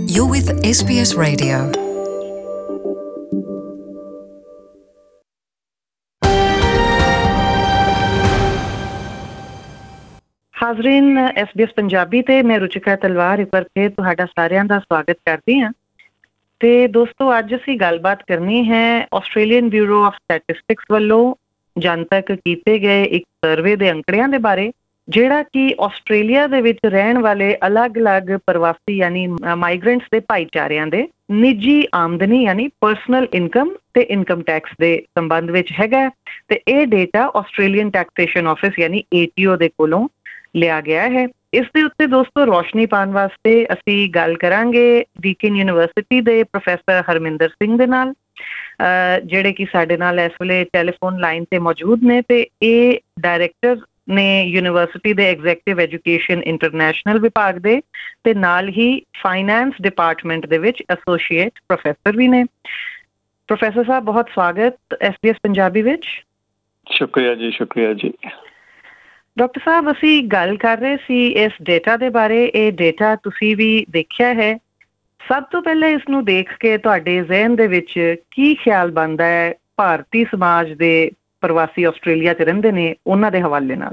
You're with SBS Radio. ਹਾਜ਼ਰੀਨ, SBS Punjabi ਤੇ ਮੈਂ ਰੁਚਿਕਾ ਤਲਵਾਰ ਇੱਕ ਵਾਰ ਫਿਰ ਤੁਹਾਡਾ ਸਾਰਿਆਂ ਦਾ ਸਵਾਗਤ ਕਰਦੀ ਹਾਂ। ਤੇ ਦੋਸਤੋ, ਅੱਜ ਅਸੀਂ ਗੱਲਬਾਤ ਕਰਨੀ ਹੈ ਆਸਟ੍ਰੇਲੀਅਨ ਬਿਊਰੋ ਆਫ ਸਟੈਟਿਸਟਿਕਸ ਵੱਲੋਂ ਜਨਤਕ ਕੀਤੇ ਗਏ ਇੱਕ ਸਰਵੇ ਦੇ ਅੰਕੜਿਆਂ ਦੇ ਬਾਰੇ, ਜਿਹੜਾ ਕਿ ਆਸਟ੍ਰੇਲੀਆ ਦੇ ਵਿੱਚ ਰਹਿਣ ਵਾਲੇ ਅਲੱਗ-ਅਲੱਗ ਪ੍ਰਵਾਸੀ ਯਾਨੀ ਮਾਈਗ੍ਰੈਂਟਸ ਦੇ ਭਾਈਚਾਰਿਆਂ ਦੇ ਨਿੱਜੀ ਆਮਦਨੀ ਯਾਨੀ ਪਰਸਨਲ ਇਨਕਮ ਤੇ ਇਨਕਮ ਟੈਕਸ ਦੇ ਸੰਬੰਧ ਵਿੱਚ ਹੈਗਾ। ਤੇ ਇਹ ਡੇਟਾ ਆਸਟ੍ਰੇਲੀਅਨ ਟੈਕਸੇਸ਼ਨ ਆਫਿਸ ਯਾਨੀ ATO ਦੇ ਕੋਲੋਂ ਲਿਆ ਗਿਆ ਹੈ। ਇਸ ਦੇ ਉੱਤੇ ਦੋਸਤੋ ਰੋਸ਼ਨੀ ਪਾਉਣ ਵਾਸਤੇ ਅਸੀਂ ਗੱਲ ਕਰਾਂਗੇ ਡੀਕਨ ਯੂਨੀਵਰਸਿਟੀ ਦੇ ਪ੍ਰੋਫੈਸਰ ਹਰਮਿੰਦਰ ਸਿੰਘ ਦੇ ਨਾਲ, ਜਿਹੜੇ ਕਿ ਸਾਡੇ ਨਾਲ ਇਸ ਵੇਲੇ ਟੈਲੀਫੋਨ ਲਾਈਨ ਤੇ ਮੌਜੂਦ ਨੇ। ਤੇ ਇਹ ਡਾਇਰੈਕਟਰ ਨੇ ਯੂਨੀਵਰਸਿਟੀ ਦੇ ਐਗਜ਼ੈਕਟਿਵ ਐਜੂਕੇਸ਼ਨ ਇੰਟਰਨੈਸ਼ਨਲ ਵਿਭਾਗ ਦੇ, ਤੇ ਨਾਲ ਹੀ ਫਾਈਨੈਂਸ ਡਿਪਾਰਟਮੈਂਟ ਦੇ ਵਿੱਚ ਐਸੋਸੀਏਟ ਪ੍ਰੋਫੈਸਰ ਵੀ ਨੇ। ਪ੍ਰੋਫੈਸਰ ਸਾਹਿਬ, ਬਹੁਤ ਸਵਾਗਤ SBS ਪੰਜਾਬੀ ਵਿੱਚ। ਸ਼ੁਕਰੀਆ ਜੀ, ਸ਼ੁਕਰੀਆ ਜੀ। ਡਾਕਟਰ ਸਾਹਿਬ, ਅਸੀਂ ਗੱਲ ਕਰ ਰਹੇ ਸੀ ਇਸ ਡੇਟਾ ਦੇ ਬਾਰੇ। ਇਹ ਡੇਟਾ ਤੁਸੀਂ ਵੀ ਦੇਖਿਆ ਹੈ। ਸਭ ਤੋਂ ਪਹਿਲਾਂ ਇਸ ਨੂੰ ਦੇਖ ਕੇ ਤੁਹਾਡੇ ਜ਼ਿਹਨ ਦੇ ਵਿੱਚ ਕੀ ਖਿਆਲ ਬਣਦਾ ਹੈ ਭਾਰਤੀ ਸਮਾਜ ਦੇ ਪ੍ਰਵਾਸੀ ਆਸਟ੍ਰੇਲੀਆ 'ਚ ਰਹਿੰਦੇ ਨੇ ਉਹਨਾਂ ਦੇ ਹਵਾਲੇ ਨਾਲ?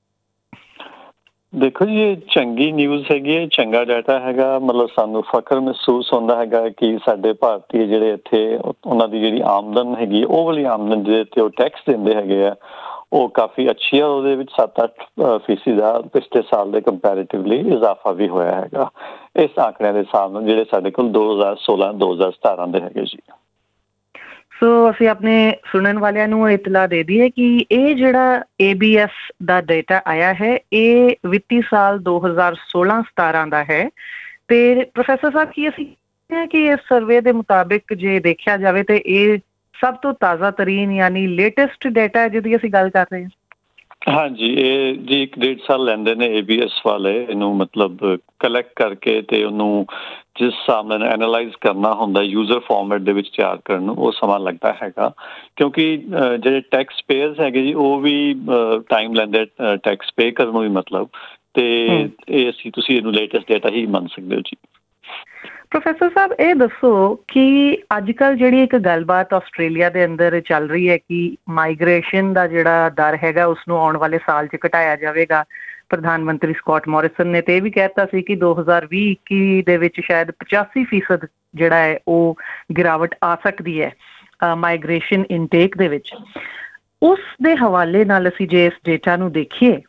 ਦੇਖੋ ਜੀ, ਇਹ ਚੰਗੀ ਨਿਊਜ਼ ਹੈਗੀ ਹੈ, ਚੰਗਾ ਡਾਟਾ ਹੈਗਾ। ਮਤਲਬ ਸਾਨੂੰ ਫਖਰ ਮਹਿਸੂਸ ਹੁੰਦਾ ਹੈਗਾ ਕਿ ਸਾਡੇ ਭਾਰਤੀ ਜਿਹੜੇ ਇੱਥੇ ਉਹਨਾਂ ਦੀ ਜਿਹੜੀ ਆਮਦਨ ਹੈਗੀ, ਉਹ ਵਾਲੀ ਆਮਦਨ ਜਿਹਦੇ ਤੇ ਉਹ ਟੈਕਸ ਦਿੰਦੇ ਹੈਗੇ ਆ, ਉਹ ਕਾਫੀ ਅੱਛੀ ਆ। ਉਹਦੇ ਵਿੱਚ 7-8% ਦਾ ਪਿਛਲੇ ਸਾਲ ਦੇ ਕੰਪੈਰੇਟਿਵਲੀ ਇਜ਼ਾਫਾ ਵੀ ਹੋਇਆ ਹੈਗਾ, ਇਸ ਆંકੜਿਆਂ ਦੇ ਹਿਸਾਬ ਨਾਲ ਜਿਹੜੇ ਸਾਡੇ ਕੋਲ 2016-2017 ਦੇ ਹੈਗੇ ਜੀ। ਸੋ ਅਸੀਂ ਆਪਣੇ ਸੁਣਨ ਵਾਲਿਆਂ ਨੂੰ ਇਤਲਾ ਦੇ ਦਈਏ ਕਿ ਇਹ ਜਿਹੜਾ ABS ਦਾ ਡੇਟਾ ਆਇਆ ਹੈ, ਇਹ ਵਿੱਤੀ ਸਾਲ 2016-17 ਦਾ ਹੈ। ਤੇ ਪ੍ਰੋਫੈਸਰ ਸਾਹਿਬ, ਕੀ ਅਸੀਂ ਕਿ ਇਸ ਸਰਵੇ ਦੇ ਮੁਤਾਬਿਕ ਜੇ ਦੇਖਿਆ ਜਾਵੇ ਤੇ ਇਹ ਸਭ ਤੋਂ ਤਾਜ਼ਾ ਤਰੀਨ ਯਾਨੀ ਲੇਟੈਸਟ ਡੇਟਾ ਹੈ ਜਿਹਦੀ ਅਸੀਂ ਗੱਲ ਕਰ ਰਹੇ ਹਾਂ? ਹਾਂਜੀ, ਇਹ ਜੀ 1.5 ਸਾਲ ਲੈਂਦੇ ਨੇ ABS ਵਾਲੇ ਇਹਨੂੰ, ਮਤਲਬ ਕਲੈਕਟ ਕਰਕੇ ਤੇ ਉਹਨੂੰ ਜਿਸ ਹਿਸਾਬ ਨਾਲ ਐਨਾਲਾਈਜ਼ ਕਰਨਾ ਹੁੰਦਾ ਯੂਜ਼ਰ ਫਾਰਮੈਟ ਦੇ ਵਿੱਚ ਤਿਆਰ ਕਰਨ ਨੂੰ, ਉਹ ਸਮਾਂ ਲੱਗਦਾ ਹੈਗਾ। ਕਿਉਂਕਿ ਜਿਹੜੇ ਟੈਕਸ ਪੇਅਰਸ ਹੈਗੇ ਜੀ, ਉਹ ਵੀ ਟਾਈਮ ਲੈਂਦੇ ਟੈਕਸ ਪੇ ਕਰਨ ਨੂੰ ਵੀ, ਮਤਲਬ। ਤੇ ਇਹ ਤੁਸੀਂ ਇਹਨੂੰ ਲੇਟੈਸਟ ਡੇਟਾ ਹੀ ਮੰਨ ਸਕਦੇ ਹੋ ਜੀ। ਪ੍ਰੋਫੈਸਰ ਸਾਹਿਬ, ਇਹ ਦੱਸੋ ਕਿ ਅੱਜ ਕੱਲ੍ਹ ਜਿਹੜੀ ਇੱਕ ਗੱਲਬਾਤ ਆਸਟ੍ਰੇਲੀਆ ਦੇ ਅੰਦਰ ਚੱਲ ਰਹੀ ਹੈ ਕਿ ਮਾਈਗ੍ਰੇਸ਼ਨ ਦਾ ਜਿਹੜਾ ਦਰ ਹੈਗਾ ਉਸਨੂੰ ਆਉਣ ਵਾਲੇ ਸਾਲ 'ਚ ਘਟਾਇਆ ਜਾਵੇਗਾ। ਪ੍ਰਧਾਨ ਮੰਤਰੀ ਸਕੌਟ ਮੋਰਿਸਨ ਨੇ ਤੇ ਇਹ ਵੀ ਕਹਿ ਦਿੱਤਾ ਸੀ ਕਿ 2020-21 ਦੇ ਵਿੱਚ ਸ਼ਾਇਦ 85% ਜਿਹੜਾ ਹੈ ਉਹ ਗਿਰਾਵਟ ਆ ਸਕਦੀ ਹੈ ਮਾਈਗ੍ਰੇਸ਼ਨ ਇਨਟੇਕ ਦੇ ਵਿੱਚ। ਉਸ ਦੇ ਹਵਾਲੇ ਨਾਲ ਅਸੀਂ ਜੇ ਇਸ ਡੇਟਾ ਨੂੰ ਦੇਖੀਏ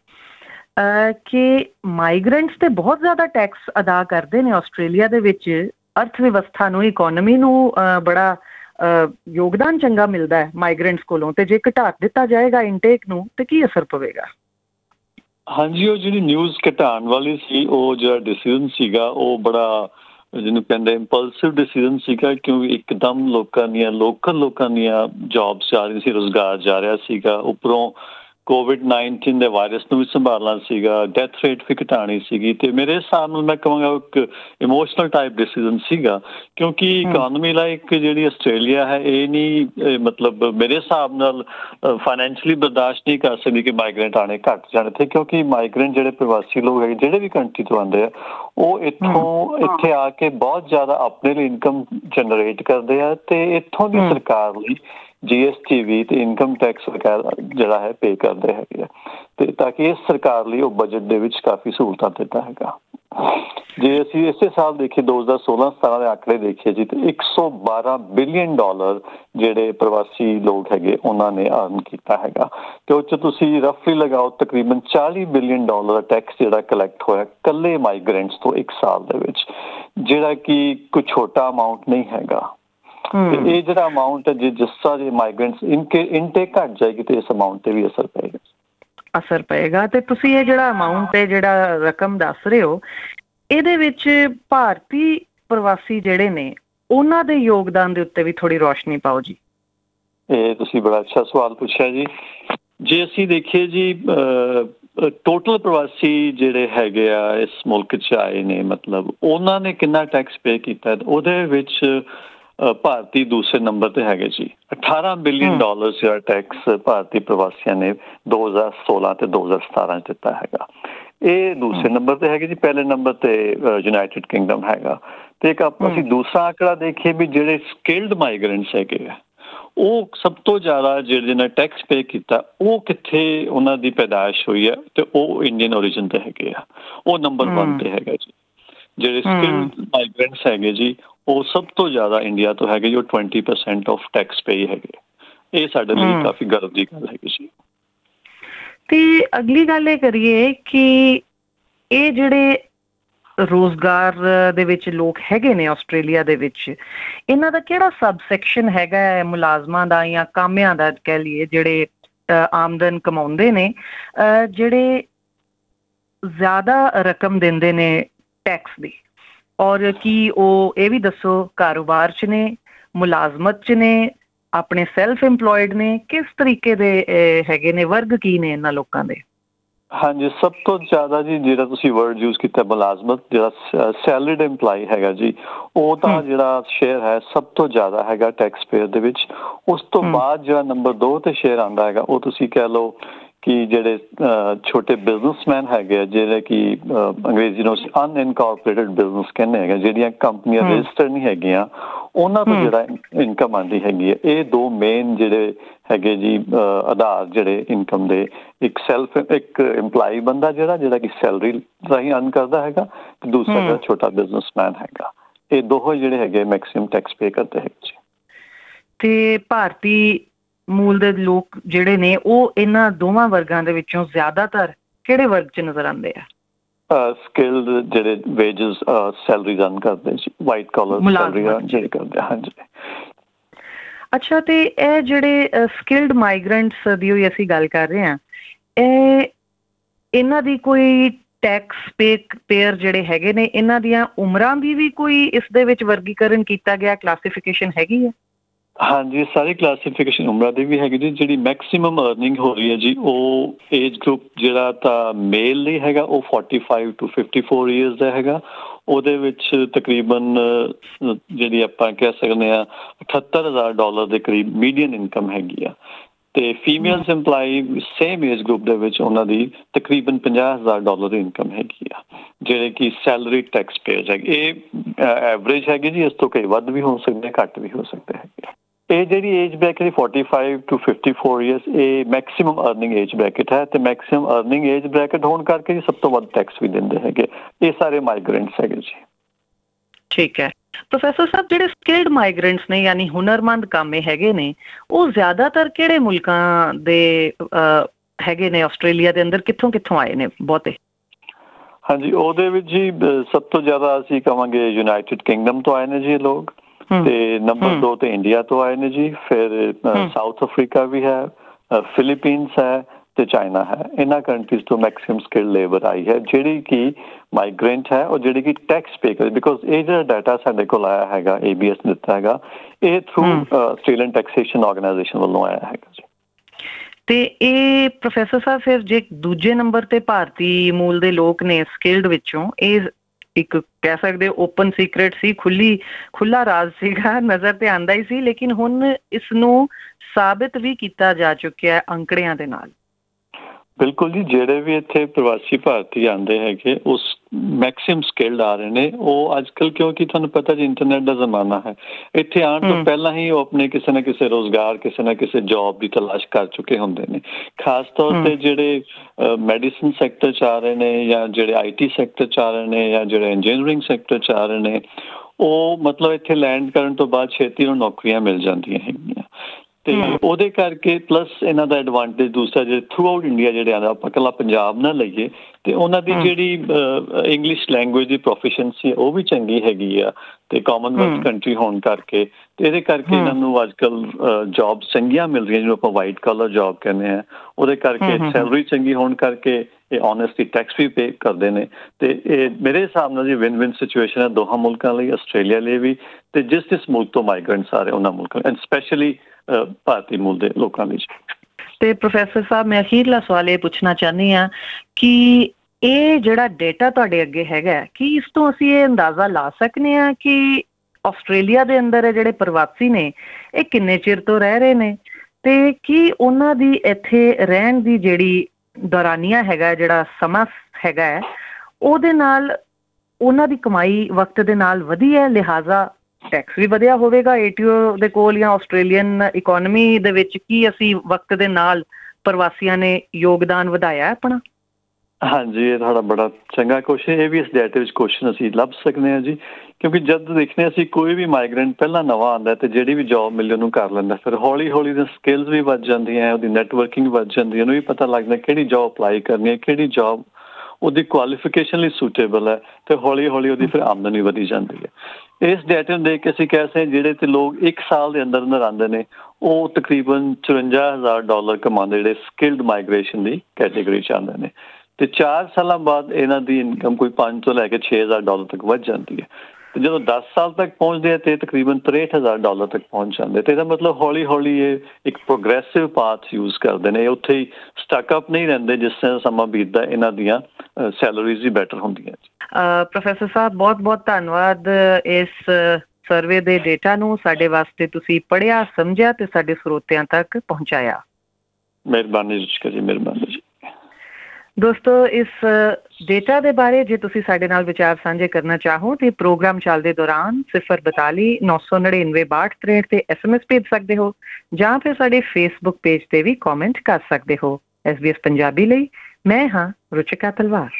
ਕਿ ਮਾਈਗਰੈਂਟਸ ਤੇ ਬਹੁਤ ਜ਼ਿਆਦਾ ਟੈਕਸ ਅਦਾ ਕਰਦੇ ਨੇ ਆਸਟ੍ਰੇਲੀਆ ਦੇ ਵਿੱਚ, ਅਰਥ ਵਿਵਸਥਾ ਨੂੰ, ਇਕੋਨਮੀ ਨੂੰ ਬੜਾ ਯੋਗਦਾਨ ਚੰਗਾ ਮਿਲਦਾ ਹੈ ਮਾਈਗਰੈਂਟਸ ਕੋਲੋਂ। ਤੇ ਜੇ ਘਟਾ ਦਿੱਤਾ ਜਾਏਗਾ ਇਨਟੇਕ ਨੂੰ ਤੇ ਕੀ ਅਸਰ ਪਵੇਗਾ? ਹਾਂਜੀ, ਉਹ ਜਿਹੜੀ ਨਿਊਜ਼ ਘਟਾਉਣ ਵਾਲੀ ਸੀ, ਉਹ ਜਿਹੜਾ ਡਿਸੀਜ਼ਨ ਸੀਗਾ ਉਹ ਬੜਾ, ਜਿਹਨੂੰ ਕਹਿੰਦੇ ਇੰਪਲਸਿਵ ਡਿਸੀਜ਼ਨ ਸੀਗਾ, ਕਿਉਂਕਿ ਇੱਕਦਮ ਲੋਕਾਂ ਦੀਆਂ ਜੌਬਸ ਜਾ ਰਹੀ ਸੀ, ਰੁਜ਼ਗਾਰ ਜਾ ਰਿਹਾ ਸੀਗਾ। ਉੱਪਰੋਂ COVID-19 ਦੇ ਵਾਇਰਸ ਨੂੰ ਵੀ ਸੰਭਾਲਣਾ ਸੀਗਾ, ਡੈਥ ਰੇਟ ਵੀ ਘਟਾਉਣੀ ਸੀਗੀ। ਤੇ ਮੇਰੇ ਹਿਸਾਬ ਨਾਲ ਮੈਂ ਕਹਾਂਗਾ ਇੱਕ ਇਮੋਸ਼ਨਲ ਟਾਈਪ ਡਿਸੀਜ਼ਨ ਸੀਗਾ, ਕਿਉਂਕਿ ਇਕੋਨਮੀ ਲਾਈਕ ਜਿਹੜੀ ਆਸਟ੍ਰੇਲੀਆ ਹੈ ਇਹ ਨਹੀਂ, ਮਤਲਬ ਮੇਰੇ ਹਿਸਾਬ ਨਾਲ ਫਾਈਨੈਂਸ਼ਲੀ ਬਰਦਾਸ਼ਤ ਨਹੀਂ ਕਰ ਸਕਦੀ ਕਿ ਮਾਈਗਰੈਂਟ ਆਣੇ ਘੱਟ ਜਾਣ ਇੱਥੇ। ਕਿਉਂਕਿ ਮਾਈਗਰੈਂਟ ਜਿਹੜੇ ਪ੍ਰਵਾਸੀ ਲੋਕ ਹੈਗੇ ਜਿਹੜੇ ਵੀ ਕੰਟਰੀ ਤੋਂ ਆਉਂਦੇ ਆ, ਉਹ ਇੱਥੇ ਆ ਕੇ ਬਹੁਤ ਜ਼ਿਆਦਾ ਆਪਣੇ ਲਈ ਇਨਕਮ ਜਨਰੇਟ ਕਰਦੇ ਆ, ਤੇ ਇੱਥੋਂ ਦੀ ਸਰਕਾਰ ਲਈ GST ਵੀ ਤੇ ਇਨਕਮ ਟੈਕਸ ਜਿਹੜਾ ਹੈ ਪੇ ਕਰਦੇ ਹੈਗੇ ਆ, ਤੇ ਤਾਂ ਕਿ ਇਸ ਸਰਕਾਰ ਲਈ ਉਹ ਬਜਟ ਦੇ ਵਿੱਚ ਕਾਫੀ ਸਹੂਲਤਾਂ ਦਿੰਦਾ ਹੈਗਾ। ਜੇ ਅਸੀਂ ਇਸੇ ਸਾਲ ਦੇਖੀਏ 2016-17 ਦੇ ਆંકੜੇ ਦੇਖੀਏ ਜੀ, ਤੇ $112 ਬਿਲੀਅਨ ਜਿਹੜੇ ਪ੍ਰਵਾਸੀ ਲੋਕ ਹੈਗੇ ਉਹਨਾਂ ਨੇ ਅਰਨ ਕੀਤਾ ਹੈਗਾ। ਤੇ ਉਹ 'ਚ ਤੁਸੀਂ ਰਫਲੀ ਲਗਾਓ ਤਕਰੀਬਨ $40 ਬਿਲੀਅਨ ਦਾ ਟੈਕਸ ਜਿਹੜਾ ਕਲੈਕਟ ਹੋਇਆ ਇਕੱਲੇ ਮਾਈਗਰੈਂਟਸ ਤੋਂ ਇੱਕ ਸਾਲ ਦੇ ਵਿੱਚ, ਜਿਹੜਾ ਕਿ ਕੋਈ ਛੋਟਾ ਅਮਾਊਂਟ ਨਹੀਂ ਹੈਗਾ। ਤੇ ਇਹ ਜਿਹੜਾ ਅਮਾਊਂਟ ਹੈ, ਜਿਸ ਤਰ੍ਹਾਂ ਜੇ ਮਾਈਗਰੈਂਟਸ ਇਨਟੇਕ ਘੱਟ ਜਾਏਗੀ ਤੇ ਇਸ ਅਮਾਊਂਟ ਤੇ ਵੀ ਅਸਰ ਪਏਗਾ। ਤੇ ਤੁਸੀਂ ਇਹ ਜਿਹੜਾ ਅਮਾਊਂਟ ਹੈ, ਜਿਹੜਾ ਰਕਮ ਦੱਸ ਰਹੇ ਹੋ, ਇਹਦੇ ਵਿੱਚ ਭਾਰਤੀ ਪ੍ਰਵਾਸੀ ਜਿਹੜੇ ਨੇ ਉਹਨਾਂ ਦੇ ਯੋਗਦਾਨ ਦੇ ਉੱਤੇ ਵੀ ਥੋੜੀ ਰੋਸ਼ਨੀ ਪਾਓ ਜੀ। ਇਹ ਤੁਸੀਂ ਬੜਾ ਅੱਛਾ ਸਵਾਲ ਪੁੱਛਿਆ ਜੀ। ਜੇ ਅਸੀਂ ਦੇਖੀਏ ਜੀ, ਟੋਟਲ ਪ੍ਰਵਾਸੀ ਜਿਹੜੇ ਹੈਗੇ ਆ ਇਸ ਮੁਲਕ 'ਚ ਆਏ ਨੇ, ਮਤਲਬ ਉਹਨਾਂ ਨੇ ਕਿੰਨਾ ਟੈਕਸ ਪੇ ਕੀਤਾ, ਉਹਦੇ ਵਿੱਚ ਭਾਰਤੀ ਦੂਸਰੇ ਨੰਬਰ ਤੇ ਹੈਗੇ ਜੀ। $18 ਬਿਲੀਅਨ ਜਿਹੜਾ ਟੈਕਸ ਭਾਰਤੀ ਪ੍ਰਵਾਸੀਆਂ ਨੇ 2016 ਤੇ 2017 ਦਿੱਤਾ ਹੈਗਾ। ਇਹ ਦੂਸਰੇ ਨੰਬਰ ਤੇ ਹੈਗੇ ਜੀ। ਪਹਿਲੇ ਨੰਬਰ ਤੇ ਯੂਨਾਈਟਿਡ ਕਿੰਗਡਮ ਹੈਗਾ। ਤੇ ਇੱਕ ਅਸੀਂ ਦੂਸਰਾ ਆંકੜਾ ਦੇਖੀਏ ਵੀ ਜਿਹੜੇ ਸਕਿਲਡ ਮਾਈਗ੍ਰੈਂਟਸ ਹੈਗੇ ਆ ਉਹ ਸਭ ਤੋਂ ਜ਼ਿਆਦਾ ਜਿਹੜੇ ਨੇ ਟੈਕਸ ਪੇ ਕੀਤਾ ਉਹ ਕਿੱਥੇ ਉਹਨਾਂ ਦੀ ਪੈਦਾਇਸ਼ ਹੋਈ ਹੈ ਤੇ ਉਹ ਇੰਡੀਅਨ ਓਰੀਜਨ ਤੇ ਹੈਗੇ ਆ। ਉਹ ਨੰਬਰ 1 ਤੇ ਹੈਗਾ ਜੀ। ਜਿਹੜੇ ਸਕਿਲਡ ਮਾਈਗ੍ਰੈਂਟਸ ਹੈਗੇ ਜੀ ਉਹ ਸਭ ਤੋਂ ਜ਼ਿਆਦਾ ਇੰਡੀਆ ਤੋਂ ਹੈਗੇ ਜੋ 20% ਆਫ ਟੈਕਸ ਪੇ ਹੈਗੇ। ਇਹ ਸਾਡੇ ਲਈ ਕਾਫੀ ਗਰਵ ਦੀ ਗੱਲ ਹੈਗੀ ਜੀ। ਤੇ ਅਗਲੀ ਗੱਲ ਇਹ ਕਰੀਏ ਕਿ ਇਹ ਜਿਹੜੇ ਰੋਜ਼ਗਾਰ ਦੇ ਵਿੱਚ ਲੋਕ ਹੈਗੇ ਨੇ ਆਸਟ੍ਰੇਲੀਆ ਦੇ ਵਿੱਚ, ਇਹਨਾਂ ਦਾ ਕਿਹੜਾ ਸਬ ਸੈਕਸ਼ਨ ਹੈਗਾ ਹੈ ਮੁਲਾਜ਼ਮਾਂ ਦਾ ਜਾਂ ਕਾਮਿਆਂ ਦਾ ਕਹਿ ਲਈਏ, ਜਿਹੜੇ ਆਮਦਨ ਕਮਾਉਂਦੇ ਨੇ, ਜਿਹੜੇ ਜ਼ਿਆਦਾ ਰਕਮ ਦਿੰਦੇ ਨੇ ਟੈਕਸ ਦੀ? ਔਰ ਕੀ ਉਹ ਇਹ ਵੀ ਦੱਸੋ ਕਾਰੋਬਾਰ 'ਚ ਨੇ, ਮੁਲਾਜ਼ਮਤ 'ਚ ਨੇ, ਆਪਣੇ ਸੈਲਫ ਇੰਪਲੋਇਡ ਨੇ, ਕਿਸ ਤਰੀਕੇ ਦੇ ਹੈਗੇ ਨੇ, ਵਰਗ ਕੀ ਨੇ ਇਹਨਾਂ ਲੋਕਾਂ ਦੇ? ਹਾਂਜੀ, ਸਭ ਤੋਂ ਜ਼ਿਆਦਾ ਜੀ ਜਿਹੜਾ ਤੁਸੀਂ ਵਰਡ ਯੂਜ਼ ਕੀਤਾ ਮੁਲਾਜ਼ਮਤ, ਜਿਹੜਾ ਸੈਲਰੀਡ ਇੰਪਲਾਈ ਹੈਗਾ ਜੀ ਉਹ ਤਾਂ ਜਿਹੜਾ ਸ਼ੇਅਰ ਹੈ ਸਭ ਤੋਂ ਜ਼ਿਆਦਾ ਹੈਗਾ ਟੈਕਸ ਪੇਅਰ ਦੇ ਵਿੱਚ। ਉਸ ਤੋਂ ਬਾਅਦ ਜਿਹੜਾ ਨੰਬਰ 2 ਤੇ ਸ਼ੇਅਰ ਆਉਂਦਾ ਹੈਗਾ ਉਹ ਤੁਸੀਂ ਕਹਿ ਲਓ ਕਿ ਜਿਹੜੇ ਛੋਟੇ ਬਿਜ਼ਨਸਮੈਨ ਹੈਗੇ ਆ, ਜਿਹੜੇ ਕਿ ਅੰਗਰੇਜ਼ੀ ਨੂੰ ਅਨਇਨਕਾਰਪੋਰੇਟਡ ਬਿਜ਼ਨਸ ਕਹਿੰਦੇ ਹੈਗੇ, ਜਿਹੜੀਆਂ ਕੰਪਨੀਆਂ ਰਜਿਸਟਰ ਨਹੀਂ ਹੈਗੀਆਂ, ਉਹਨਾਂ ਤੋਂ ਜਿਹੜਾ ਇਨਕਮ ਆਉਂਦੀ ਹੈਗੀ ਹੈ। ਇਹ ਦੋ ਮੇਨ ਜਿਹੜੇ ਹੈਗੇ ਜੀ ਆਧਾਰ ਜਿਹੜੇ ਇਨਕਮ ਦੇ। ਇੱਕ ਇੰਪਲਾਈ ਬੰਦਾ ਜਿਹੜਾ ਕਿ ਸੈਲਰੀ ਰਾਹੀਂ ਅਰਨ ਕਰਦਾ ਹੈਗਾ, ਤੇ ਦੂਸਰਾ ਜਿਹੜਾ ਛੋਟਾ ਬਿਜ਼ਨਸਮੈਨ ਹੈਗਾ। ਇਹ ਦੋਹੋਂ ਜਿਹੜੇ ਹੈਗੇ ਮੈਕਸਿਮਮ ਟੈਕਸ ਪੇ ਕਰਦੇ ਹੈਗੇ ਜੀ। ਤੇ ਭਾਰਤੀ ਮੂਲ ਦੇ ਲੋਕ ਜਿਹੜੇ ਨੇ ਉਹ ਇਹਨਾਂ ਦੋਵਾਂ ਵਰਗਾਂ ਦੇ ਵਿੱਚੋਂ ਜ਼ਿਆਦਾਤਰ ਕਿਹੜੇ ਵਰਗ 'ਚ ਨਜ਼ਰ ਆਉਂਦੇ ਆ? ਸਕਿਲਡ ਜਿਹੜੇ ਵੇਜਸ ਸੈਲਰੀ ਰਨ ਕਰਦੇ ਜੀ, ਵਾਈਟ ਕਾਲਰ ਸੈਲਰੀ ਰਨ ਜਿਹੜੇ ਕਰਦੇ। ਹਾਂਜੀ। ਅੱਛਾ, ਤੇ ਇਹ ਜਿਹੜੇ ਸਕਿਲਡ ਮਾਈਗ੍ਰੈਂਟਸ ਦੀ ਹੋਈ ਅਸੀਂ ਗੱਲ ਕਰ ਰਹੇ ਹਾਂ, ਇਹਨਾਂ ਦੀ ਕੋਈ ਟੈਕਸ ਪੇਅਰ ਜਿਹੜੇ ਹੈਗੇ ਨੇ, ਇਹਨਾਂ ਦੀਆਂ ਉਮਰਾਂ ਦੀ ਵੀ ਕੋਈ ਇਸ ਦੇ ਵਿੱਚ ਵਰਗੀਕਰਨ ਕੀਤਾ ਗਿਆ, ਕਲਾਸੀਫਿਕੇਸ਼ਨ ਹੈਗੀ ਹੈ? ਹਾਂਜੀ, ਸਾਰੀ ਕਲਾਸੀਫਿਕੇਸ਼ਨ ਉਮਰਾਂ ਦੀ ਵੀ ਹੈਗੀ ਜੀ। ਜਿਹੜੀ ਮੈਕਸਿਮਮ ਅਰਨਿੰਗ ਹੋ ਰਹੀ ਹੈ ਜੀ ਉਹ ਏਜ ਗਰੁੱਪ ਜਿਹੜਾ ਤਾਂ ਮੇਲ ਲਈ ਹੈਗਾ ਉਹ 45 to 54 ਈਅਰਸ ਦਾ ਹੈਗਾ। ਉਹਦੇ ਵਿੱਚ ਤਕਰੀਬਨ ਜਿਹੜੀ ਆਪਾਂ ਕਹਿ ਸਕਦੇ ਹਾਂ $78,000 ਦੇ ਕਰੀਬ ਮੀਡੀਅਨ ਇਨਕਮ ਹੈਗੀ ਆ। ਤੇ females employee same age group ਦੇ ਵਿੱਚ ਉਹਨਾਂ ਦੀ ਤਕਰੀਬਨ $50,000 ਦੀ ਇਨਕਮ ਹੈਗੀ ਆ, ਜਿਹੜੇ ਕਿ ਸੈਲਰੀ ਟੈਕਸ ਪੇਅਰਸ ਹੈਗੇ। ਇਹ ਐਵਰੇਜ ਹੈਗੀ ਜੀ, ਇਸ ਤੋਂ ਕਈ ਵੱਧ ਵੀ ਹੋ ਸਕਦੇ, ਘੱਟ ਵੀ ਹੋ ਸਕਦੇ ਹੈਗੇ। ਇਹ ਜਿਹੜੀ ਏਜ ਬ੍ਰੈਕਟ 45 to 54 ਈਅਰਸ, ਇਹ ਮੈਕਸਿਮਮ ਅਰਨਿੰਗ ਏਜ ਬ੍ਰੈਕਟ ਹੈ। ਤੇ ਮੈਕਸਿਮਮ ਅਰਨਿੰਗ ਏਜ ਬ੍ਰੈਕਟ ਹੋਣ ਕਰਕੇ ਜੀ ਸਭ ਤੋਂ ਵੱਧ ਟੈਕਸ ਵੀ ਦਿੰਦੇ ਹੈਗੇ ਇਹ ਸਾਰੇ ਮਾਈਗ੍ਰੈਂਟਸ ਹੈਗੇ ਜੀ। ਠੀਕ ਹੈ ਪ੍ਰੋਫੈਸਰ ਸਾਹਿਬ, ਜਿਹੜੇ ਸਕਿਲਡ ਮਾਈਗ੍ਰੈਂਟਸ ਨੇ ਯਾਨੀ ਹੁਨਰਮੰਦ ਕਾਮੇ ਹੈਗੇ ਨੇ, ਉਹ ਜ਼ਿਆਦਾਤਰ ਕਿਹੜੇ ਮੁਲਕਾਂ ਦੇ ਹੈਗੇ ਨੇ ਆਸਟ੍ਰੇਲੀਆ ਦੇ ਅੰਦਰ? ਕਿੱਥੋਂ ਆਏ ਨੇ ਬਹੁਤੇ? ਹਾਂਜੀ, ਉਹਦੇ ਵਿੱਚ ਜੀ ਸਭ ਤੋਂ ਜ਼ਿਆਦਾ ਅਸੀਂ ਕਹਾਂਗੇ ਯੂਨਾਈਟਿਡ ਕਿੰਗਡਮ ਤੋਂ ਆਏ ਨੇ ਜੀ ਇਹ ਲੋਕ, ਤੇ ਨੰਬਰ 2 ਤੇ ਇੰਡੀਆ ਤੋਂ ਆਏ ਨੇ ਜੀ। ਫਿਰ ਸਾਊਥ ਅਫਰੀਕਾ ਵੀ ਹੈ, ਫਿਲੀਪੀਨਸ ਹੈ ਤੇ ਚਾਈਨਾ ਹੈ। ਇਹਨਾਂ ਕੰਟਰੀਜ਼ ਤੋਂ ਮੈਕਸਿਮਮ ਸਕਿਲਡ ਲੇਬਰ ਆਈ ਹੈ ਜਿਹੜੀ ਕਿ ਮਾਈਗ੍ਰੈਂਟ ਹੈ, ਔਰ ਜਿਹੜੀ ਕਿ ਟੈਕਸ ਪੇ ਕਰੇ। ਬਿਕੋਜ਼ ਇਹ ਜਿਹੜਾ ਡਾਟਾ ਸਾਡੇ ਕੋਲ ਆਇਆ ਹੈਗਾ, ABS ਨੇ ਦਿੱਤਾ ਹੈਗਾ, ਇਹ ਥਰੂ ਆਸਟ੍ਰੇਲੀਅਨ ਟੈਕਸੇਸ਼ਨ ਆਰਗੇਨਾਈਜੇਸ਼ਨ ਵੱਲੋਂ ਆਇਆ ਹੈਗਾ ਜੀ। ਤੇ ਇਹ ਪ੍ਰੋਫੈਸਰ ਸਾਹਿਬ ਫਿਰ ਜੇ ਦੂਜੇ ਨੰਬਰ ਤੇ ਭਾਰਤੀ ਮੂਲ ਦੇ ਲੋਕ ਨੇ ਸਕਿਲਡ ਵਿੱਚੋਂ, ਇਹ ਇੱਕ ਕਹਿ ਸਕਦੇ ਓਪਨ ਸੀਕ੍ਰੇਟ ਸੀ, ਖੁੱਲਾ ਰਾਜ਼ ਸੀਗਾ, ਨਜ਼ਰ ਤੇ ਆਉਂਦਾ ਹੀ ਸੀ, ਲੇਕਿਨ ਹੁਣ ਇਸ ਨੂੰ ਸਾਬਿਤ ਵੀ ਕੀਤਾ ਜਾ ਚੁੱਕਿਆ ਹੈ ਅੰਕੜਿਆਂ ਦੇ ਨਾਲ। ਬਿਲਕੁਲ ਜੀ, ਜਿਹੜੇ ਵੀ ਇੱਥੇ ਪ੍ਰਵਾਸੀ ਭਾਰਤੀ ਆਉਂਦੇ ਹੈਗੇ ਉਸ ਮੈਕਸਿਮਮ ਸਕਿਲਡ ਆ ਰਹੇ ਨੇ। ਉਹ ਅੱਜ ਕੱਲ੍ਹ ਕਿਉਂਕਿ ਤੁਹਾਨੂੰ ਪਤਾ ਜੀ ਇੰਟਰਨੈਟ ਦਾ ਜ਼ਮਾਨਾ ਹੈ, ਇੱਥੇ ਆਉਣ ਤੋਂ ਪਹਿਲਾਂ ਹੀ ਉਹ ਆਪਣੇ ਕਿਸੇ ਨਾ ਕਿਸੇ ਰੋਜ਼ਗਾਰ, ਕਿਸੇ ਨਾ ਕਿਸੇ ਜੌਬ ਦੀ ਤਲਾਸ਼ ਕਰ ਚੁੱਕੇ ਹੁੰਦੇ ਨੇ। ਖਾਸ ਤੌਰ ਤੇ ਜਿਹੜੇ ਮੈਡੀਸਨ ਸੈਕਟਰ 'ਚ ਆ ਰਹੇ ਨੇ, ਜਾਂ ਜਿਹੜੇ IT ਸੈਕਟਰ 'ਚ ਆ ਰਹੇ ਨੇ, ਜਾਂ ਜਿਹੜੇ ਇੰਜੀਨੀਅਰਿੰਗ ਸੈਕਟਰ 'ਚ ਆ ਰਹੇ ਨੇ, ਉਹ ਮਤਲਬ ਇੱਥੇ ਲੈਂਡ ਕਰਨ ਤੋਂ ਬਾਅਦ ਛੇਤੀ ਨੂੰ ਨੌਕਰੀਆਂ ਮਿਲ ਜਾਂਦੀਆਂ ਹੈਗੀਆਂ। ਤੇ ਉਹਦੇ ਕਰਕੇ ਪਲੱਸ ਇਹਨਾਂ ਦਾ ਐਡਵਾਂਟੇਜ ਦੂਸਰਾ, ਜਿਹੜੇ ਥਰੂ ਆਊਟ ਇੰਡੀਆ ਜਿਹੜੇ ਆਉਂਦੇ, ਆਪਾਂ ਇਕੱਲਾ ਪੰਜਾਬ ਨਾ ਲਈਏ, ਤੇ ਉਹਨਾਂ ਦੀ ਜਿਹੜੀ ਇੰਗਲਿਸ਼ ਲੈਂਗੁਏਜ ਦੀ ਪ੍ਰੋਫੀਸ਼ੀਐਂਸੀ ਉਹ ਵੀ ਚੰਗੀ ਹੈਗੀ ਆ, ਤੇ ਕਾਮਨਵੈਲਥ ਕੰਟਰੀ ਹੋਣ ਕਰਕੇ, ਤੇ ਇਹਦੇ ਕਰਕੇ ਇਹਨਾਂ ਨੂੰ ਅੱਜ ਕੱਲ੍ਹ ਜੌਬ ਚੰਗੀਆਂ ਮਿਲ ਰਹੀਆਂ, ਜਿਹਨੂੰ ਆਪਾਂ ਵਾਈਟ ਕਾਲਰ ਜੌਬ ਕਹਿੰਦੇ ਹਾਂ। ਉਹਦੇ ਕਰਕੇ ਸੈਲਰੀ ਚੰਗੀ ਹੋਣ ਕਰਕੇ ਇਹ ਓਨੈਸਟਲੀ ਟੈਕਸ ਵੀ ਪੇ ਕਰਦੇ ਨੇ। ਤੇ ਇਹ ਮੇਰੇ ਹਿਸਾਬ ਨਾਲ ਜੀ ਵਿਨ ਸਿਚੁਏਸ਼ਨ ਹੈ ਦੋਹਾਂ ਮੁਲਕਾਂ ਲਈ, ਆਸਟ੍ਰੇਲੀਆ ਲਈ ਵੀ, ਤੇ ਜਿਸ ਮੁਲਕ ਤੋਂ ਮਾਈਗ੍ਰੈਂਟਸ ਆ ਰਹੇ ਉਹਨਾਂ ਮੁਲਕਾਂ, ਐਂਡ ਸਪੈਸ਼ਲੀ ਭਾਰਤੀ ਮੂਲ ਦੇ ਲੋਕਾਂ ਵਿੱਚ। ਤੇ ਪ੍ਰੋਫੈਸਰ ਸਾਹਿਬ, ਮੈਂ ਅਖੀਰਲਾ ਸਵਾਲ ਇਹ ਪੁੱਛਣਾ ਚਾਹੁੰਦੀ ਹਾਂ ਕਿ ਇਹ ਜਿਹੜਾ ਡੇਟਾ ਤੁਹਾਡੇ ਅੱਗੇ ਹੈਗਾ, ਕੀ ਇਸ ਤੋਂ ਅਸੀਂ ਇਹ ਅੰਦਾਜ਼ਾ ਲਾ ਸਕਦੇ ਹਾਂ ਕਿ ਆਸਟ੍ਰੇਲੀਆ ਦੇ ਅੰਦਰ ਜਿਹੜੇ ਪ੍ਰਵਾਸੀ ਨੇ ਇਹ ਕਿੰਨੇ ਚਿਰ ਤੋਂ ਰਹਿ ਰਹੇ ਨੇ, ਤੇ ਕੀ ਉਹਨਾਂ ਦੀ ਇੱਥੇ ਰਹਿਣ ਦੀ ਜਿਹੜੀ ਦੌਰਾਨੀਆ ਹੈਗਾ, ਜਿਹੜਾ ਸਮਾਂ ਹੈਗਾ ਹੈ ਉਹਦੇ ਨਾਲ ਉਹਨਾਂ ਦੀ ਕਮਾਈ ਵਕਤ ਦੇ ਨਾਲ ਵਧੀ ਹੈ, ਲਿਹਾਜ਼ਾ ਟੈਕਸ ਵੀ ਵਧਿਆ ਹੋਵੇਗਾ ATO ਦੇ ਕੋਲ ਜਾਂ ਆਸਟ੍ਰੇਲੀਅਨ ਇਕੋਨਮੀ ਦੇ ਵਿੱਚ। ਕੀ ਅਸੀਂ ਵਕਤ ਦੇ ਨਾਲ ਪ੍ਰਵਾਸੀਆਂ ਨੇ ਯੋਗਦਾਨ ਵਧਾਇਆ ਆਪਣਾ? ਹਾਂਜੀ, ਇਹ ਤੁਹਾਡਾ ਬੜਾ ਚੰਗਾ ਕੁਐਸਚਨ। ਇਹ ਵੀ ਇਸ ਡਾਟੇ ਵਿੱਚ ਕੁਐਸਚਨ ਅਸੀਂ ਲੱਭ ਸਕਦੇ ਹਾਂ ਜੀ, ਕਿਉਂਕਿ ਜਦ ਦੇਖਦੇ ਅਸੀਂ ਕੋਈ ਵੀ ਮਾਈਗ੍ਰੈਂਟ ਪਹਿਲਾਂ ਨਵਾਂ ਆਉਂਦਾ ਤੇ ਜਿਹੜੀ ਵੀ ਜੋਬ ਮਿਲੇ ਉਹਨੂੰ ਕਰ ਲੈਂਦਾ, ਫਿਰ ਹੌਲੀ ਹੌਲੀ ਦੀਆਂ ਸਕਿੱਲਸ ਵੀ ਵੱਧ ਜਾਂਦੀਆਂ, ਉਹਦੀ ਨੈਟਵਰਕਿੰਗ ਵੱਧ ਜਾਂਦੀ ਹੈ, ਉਹਨੂੰ ਵੀ ਪਤਾ ਲੱਗਦਾ ਕਿਹੜੀ ਜੋਬ ਅਪਲਾਈ ਕਰਨੀ ਹੈ, ਕਿਹੜੀ ਜੋਬ ਉਹਦੀ ਕੁਆਲੀਫਿਕੇਸ਼ਨ ਲਈ ਸੂਟੇਬਲ ਹੈ, ਤੇ ਹੌਲੀ ਹੌਲੀ ਉਹਦੀ ਫਿਰ ਆਮਦਨੀ ਵਧੀ ਜਾਂਦੀ ਹੈ। ਇਸ ਡਾਟੇ ਨੂੰ ਦੇਖ ਕੇ ਅਸੀਂ ਕਹਿ ਸਕਦੇ ਜਿਹੜੇ ਤੇ ਲੋਕ 1 ਸਾਲ ਦੇ ਅੰਦਰ ਅੰਦਰ ਆਉਂਦੇ ਨੇ ਉਹ ਤਕਰੀਬਨ $54,000 ਕਮਾਉਂਦੇ, ਜਿਹੜੇ ਸਕਿਲਡ ਮਾਈਗ੍ਰੇਸ਼ਨ ਦੀ ਕੈਟੇਗਰੀ 'ਚ ਆਉਂਦੇ ਨੇ। ਤੇ 4 ਸਾਲਾਂ ਬਾਅਦ ਇਹਨਾਂ ਦੀ ਇਨਕਮ ਕੋਈ 5 ਤੋਂ ਲੈ ਕੇ $6,000 ਤੱਕ ਵੱਧ ਜਾਂਦੀ ਹੈ। ਤੇ ਜਦੋਂ 10 ਸਾਲ ਤੱਕ ਪਹੁੰਚਦੇ ਆ ਤੇ ਤਕਰੀਬਨ $63,000 ਤੱਕ ਪਹੁੰਚ ਜਾਂਦੇ। ਤੇ ਇਹਦਾ ਮਤਲਬ ਹੌਲੀ ਹੌਲੀ ਇਹ ਇੱਕ ਪ੍ਰੋਗਰੈਸਿਵ ਪਾਥ ਯੂਜ਼ ਕਰਦੇ ਨੇ, ਉੱਥੇ ਹੀ ਸਟਕ ਅਪ ਨਹੀਂ ਰਹਿੰਦੇ। ਜਿਸ ਤਰ੍ਹਾਂ ਸਮਾਂ ਬੀਤਦਾ ਇਹਨਾਂ ਦੀਆਂ ਸੈਲਰੀਜ਼ ਵੀ ਬੈਟਰ ਹੁੰਦੀਆਂ। ਪ੍ਰੋਫੈਸਰ ਸਾਹਿਬ, ਬਹੁਤ ਬਹੁਤ ਧੰਨਵਾਦ ਇਸ ਸਰਵੇ ਦੇ ਡੇਟਾ ਨੂੰ ਸਾਡੇ ਵਾਸਤੇ ਤੁਸੀਂ ਪੜ੍ਹਿਆ, ਸਮਝਿਆ ਤੇ ਸਾਡੇ ਸਰੋਤਿਆਂ ਤੱਕ ਪਹੁੰਚਾਇਆ। ਮਿਹਰਬਾਨੀ ਜੀ, ਮਿਹਰਬਾਨੀ ਜੀ। ਦੋਸਤੋ, ਇਸ ਡੇਟਾ ਦੇ ਬਾਰੇ ਜੇ ਤੁਸੀਂ ਸਾਡੇ ਨਾਲ ਵਿਚਾਰ ਸਾਂਝੇ ਕਰਨਾ ਚਾਹੋ ਤੇ ਪ੍ਰੋਗਰਾਮ ਚੱਲਦੇ ਦੌਰਾਨ 042 999 6263 ਤੇ SMS ਭੇਜ ਸਕਦੇ ਹੋ, ਜਾਂ ਫਿਰ ਸਾਡੇ ਫੇਸਬੁੱਕ ਪੇਜ ਤੇ ਵੀ ਕਮੈਂਟ ਕਰ ਸਕਦੇ ਹੋ। SBS ਪੰਜਾਬੀ ਲਈ ਮੈਂ ਹਾਂ ਰੁਚਿਕਾ ਤਲਵਾਰ।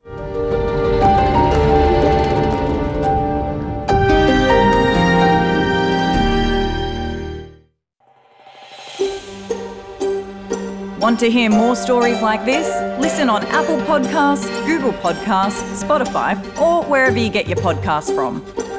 Want to hear more stories like this? Listen on Apple Podcasts, Google Podcasts, Spotify, or wherever you get your podcasts from.